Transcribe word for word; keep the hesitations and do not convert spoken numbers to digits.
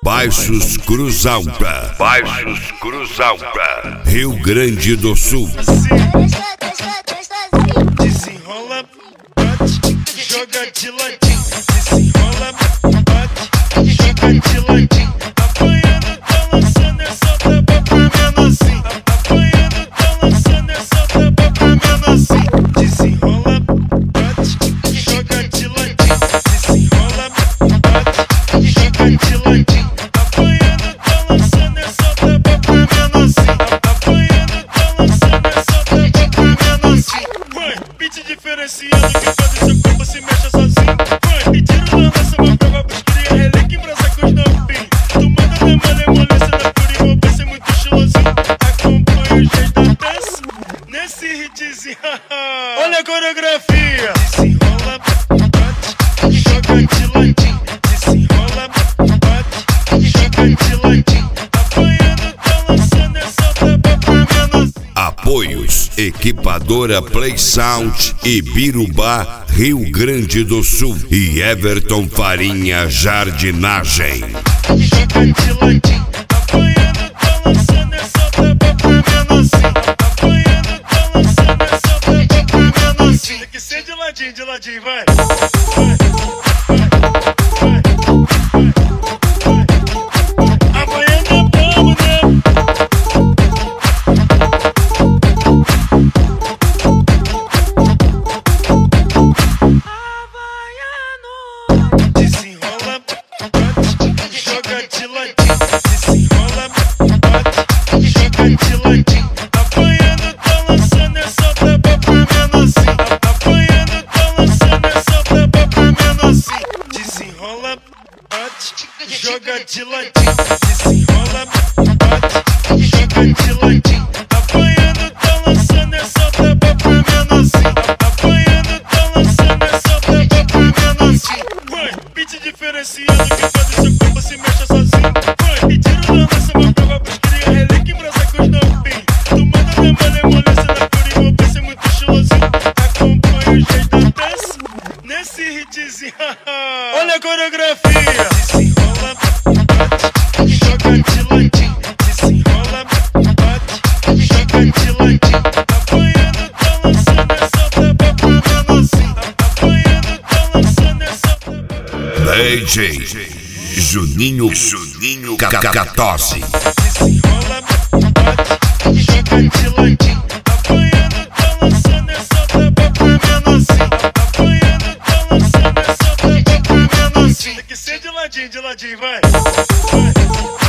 Baixos Cruz Alta, Baixos Cruz Alta, Rio Grande do Sul. Desenrola, bate, joga de ladinho. Desenrola, bate, joga de ladinho. Apanhando, tá lançando essa tapa pra menorzinho. Apanhando, tá lançando essa tapa pra menorzinho. Desenrola, bate, joga de ladinho. Desenrola, bate, joga de ladinho. Apanhando, tá lançando essa tapa pra menorzinho. Apanhando, tá lançando essa tapa pra menorzinho. Vai, beat diferenciado que faz seu corpo se mexa sozinho. Vai, me tira da lança, uma prova pros cria, relé pra sacos não fim. Tu manda na malha, molência da pura envolvência, é muito estilosinho. Acompanha o jeito da dança, nesse hitzinho. Olha a coreografia. Desenrola, bate, joga de ladinho. Desenrola, bate, joga de ladinho. Apanhando, tá lançando essa tapa pra menorzinho. Apoios: Equipadora Play Sound e Birubá, Rio Grande do Sul, e Everton Farinha Jardinagem. Joga de ladinho. Apanhando, tá lançando essa tapa pra menorzinho. Apanhando, tá lançando essa tapa pra menorzinho. Tem que ser de ladinho, de ladinho, vai. Vai, vai, vai, vai. Apanhando, vamos, né? Desenrola, bate, joga de ladinho. Desenrola, bate, joga de ladinho. Apanhando, tá lançando essa tapa pra menorzinho. Apanhando, tá lançando essa tapa pra menorzinho. Desenrola, bate, joga de ladinho. Desenrola, bate, joga de ladinho. Apanhando, tá lançando essa tapa pra menorzinho. Apanhando, tá lançando essa tapa pra menorzinho. Vai, beat diferenciado que faz seu corpo se mexa sozinho. Vai, me tira da lança, uma prova pros cria, relé que pra sacos não fim. Tu manda na malha, molência da pura envolvência, é muito estilosinho. Acompanha o jeito da dança, nesse hitzinho. Olha a coreografia. Desenrola, bate, joga de ladinho. Desenrola, bate, joga de ladinho. Apanhando, tá lançando essa tapa pra menorzinho. Apanhando, tá lançando essa tapa. D J Juninho, Juninho Cacatosse. Desenrola, bate, joga de ladinho. Apanhando, tá lançando essa tapa pra menorzinho. Apanhando, tá lançando essa tapa pra menorzinho. Tem que ser de ladinho, de ladinho, vai. Vai.